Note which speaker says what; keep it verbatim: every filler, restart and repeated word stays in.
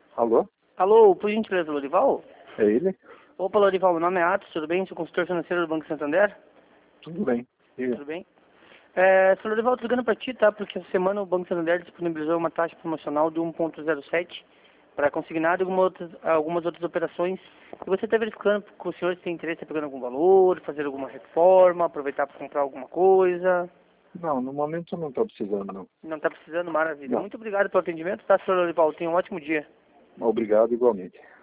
Speaker 1: Alô?
Speaker 2: Alô, por gentileza, Lorival?
Speaker 1: É ele?
Speaker 2: Opa, Lorival, meu nome é Atos, tudo bem? Sou consultor financeiro do Banco Santander.
Speaker 1: Tudo bem. E...
Speaker 2: Tudo bem? É, senhor Lorival, tô ligando para ti, tá? Porque essa semana o Banco Santander disponibilizou uma taxa promocional de um ponto zero sete para consignado e alguma outras, algumas outras operações. E você está verificando com o senhor se tem interesse em pegar algum valor, fazer alguma reforma, aproveitar para comprar alguma coisa?
Speaker 1: Não, no momento eu não estou precisando, não.
Speaker 2: Não está precisando? Maravilha.
Speaker 1: Não.
Speaker 2: Muito obrigado pelo atendimento, tá, senhor Lorival? Tenha um ótimo dia.
Speaker 1: Obrigado igualmente.